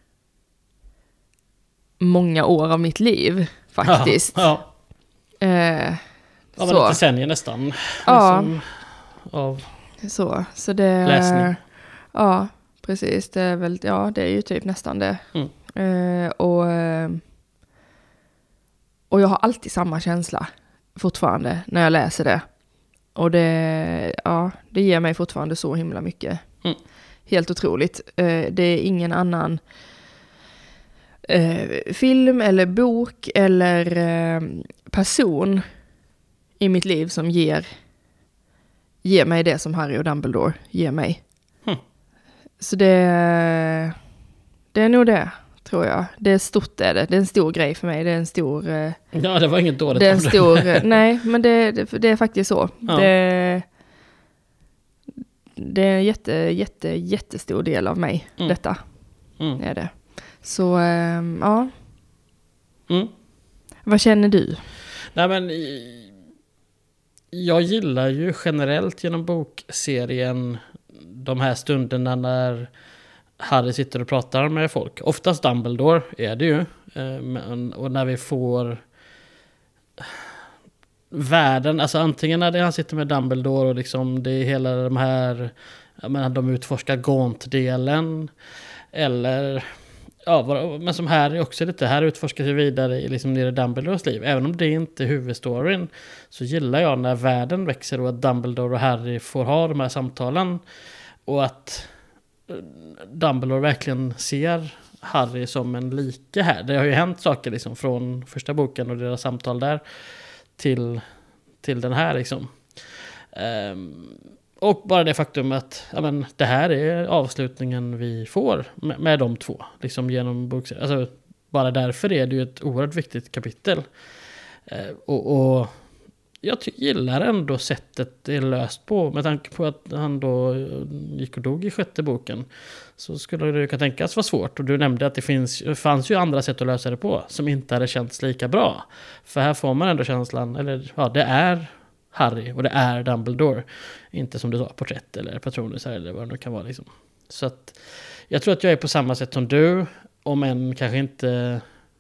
många år av mitt liv faktiskt. Ja, ja. Eh, ja men ett decennier nästan. Ja. Liksom, av så, så det läsning. Ja, precis. Det är väl, ja, det är ju typ nästan det. Mm. Eh, och, och jag har alltid samma känsla fortfarande när jag läser det. Och det, ja, det ger mig fortfarande så himla mycket. Mm. Helt otroligt. Eh, det är ingen annan eh, film eller bok eller eh, person i mitt liv som ger, ger mig det som Harry och Dumbledore ger mig. Mm. Så det, det är nog det, tror jag. Det är stort, är det. Det är en stor grej för mig. Det är en stor... Eh, ja, det var inget dåligt. Det är en stor... nej, men det, det, det är faktiskt så. Ja. Det, det är en jätte, jätte, jättestor del av mig, mm. detta. Mm. Är det. Så, eh, ja. Mm. Vad känner du? Nej, men... Jag gillar ju generellt genom bokserien de här stunderna när Harry sitter och pratar med folk. Oftast Dumbledore är det ju. Och när vi får världen, alltså antingen när det han sitter med Dumbledore och liksom det är hela de här, jag menar, de utforskar Gaunt-delen. Eller, ja, men som här är också lite, här utforskas ju vidare i liksom nere i Dumbledores liv. Även om det inte är huvudstoryn så gillar jag när världen växer och att Dumbledore och Harry får ha de här samtalen. Och att Dumbledore verkligen ser Harry som en like här. Det har ju hänt saker liksom från första boken och deras samtal där till, till den här liksom. Um, och bara det faktum att ja, men, det här är avslutningen vi får med, med de två liksom genom bokserien. Alltså, bara därför är det ju ett oerhört viktigt kapitel. Uh, och, och jag ty- gillar ändå sättet det är löst på. Med tanke på att han då gick och dog i sjätte boken. Så skulle det ju kunna tänkas vara svårt. Och du nämnde att det finns, fanns ju andra sätt att lösa det på. Som inte hade känts lika bra. För här får man ändå känslan. Eller ja, det är Harry och det är Dumbledore. Inte som du sa, porträtt eller Patronus eller vad det nu kan vara liksom. Så att jag tror att jag är på samma sätt som du. Om än kanske inte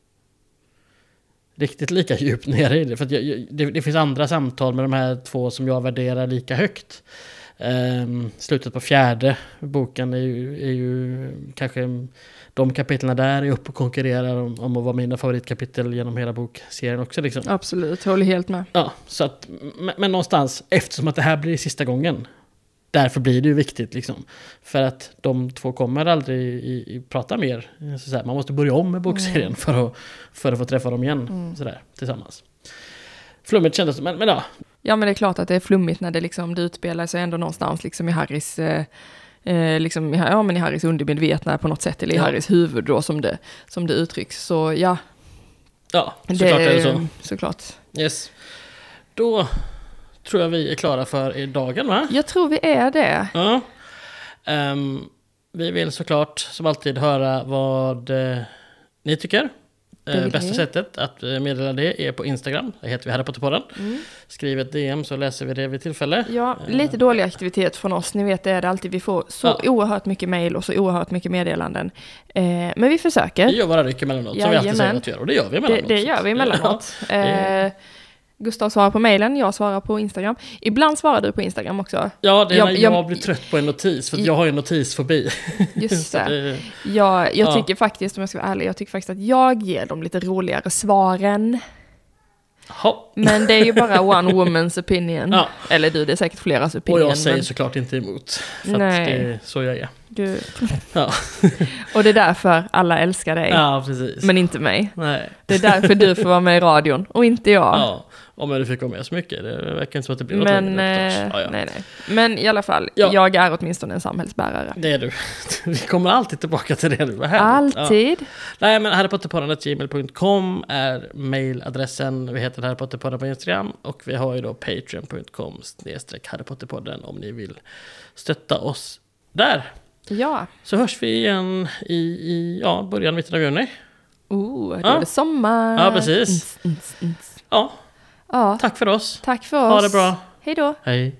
riktigt lika djupt ner i det. För att jag, det, det finns andra samtal med de här två som jag värderar lika högt. Um, slutet på fjärde boken är ju, är ju kanske de kapitlarna där är uppe och konkurrerar om, om att vara mina favoritkapitel genom hela bokserien också liksom. Absolut, håller helt med. Ja, så att, men, men någonstans, eftersom att det här blir sista gången, därför blir det ju viktigt liksom. För att de två kommer aldrig i, i, prata mer. Så så här, man måste börja om med bokserien mm. för, att, för att få träffa dem igen mm. sådär, tillsammans. Flummigt kändes det, men, men ja. Ja, men det är klart att det är flummigt när det liksom det utspelar sig ändå någonstans liksom i Harrys eh, liksom, ja, men i Harrys undermedvetna på något sätt, eller i ja. Harrys huvud då som det, som det uttrycks. Så ja. Ja, såklart det, är det så. Såklart. Yes. Då tror jag vi är klara för i dagen, va? Jag tror vi är det. Ja. Um, vi vill såklart som alltid höra vad eh, ni tycker. Eh, bästa sättet att meddela det är på Instagram. Det heter vi Harry Potter-podden. Mm. Skriv ett D M så läser vi det vid tillfälle. Ja, lite dålig aktivitet från oss. Ni vet, det är det alltid. Vi får så ja. oerhört mycket mejl och så oerhört mycket meddelanden. Eh, men vi försöker. Vi gör våra ryck emellanåt, som vi alltid säger att göra. Och det gör vi emellanåt. Det, det gör vi emellanåt. Ja. Eh, Gustav svarar på mejlen, jag svarar på Instagram. Ibland svarar du på Instagram också. Ja, det är jag, när jag, jag blir trött på en notis. För att jag har ju en notis förbi. Just det. det jag jag ja. tycker faktiskt, om jag ska vara ärlig, jag tycker faktiskt att jag ger dem lite roligare svaren. Ha. Men det är ju bara one woman's opinion. Ja. Eller du, det är säkert fleras opinion. Och jag säger men... såklart inte emot. För Nej. att det är så jag är. Du... Ja. Och det är därför alla älskar dig. Ja, precis. Men inte mig. Nej. Det är därför du får vara med i radion och inte jag. Ja, om jag fick vara med så mycket. Det verkar inte så att det blir något men, längre. Eh, ja. nej, nej. Men i alla fall, ja. jag är åtminstone en samhällsbärare. Det är du. Vi kommer alltid tillbaka till det. Vad alltid. Ja. Nej, men harrypotterpodden at gmail punkt com är mailadressen. Vi heter Harrypotterpodden på Instagram. Och vi har ju då patreon punkt com snedstreck harrypotterpodden om ni vill stötta oss där. Ja. Så hörs vi igen i, i ja, början, mitten av juni. Oh, då ja. är det sommar. Ja, precis. Mm, mm, mm. Ja. ja. Tack för oss. Tack för oss. Ha det bra. Hej då. Hej.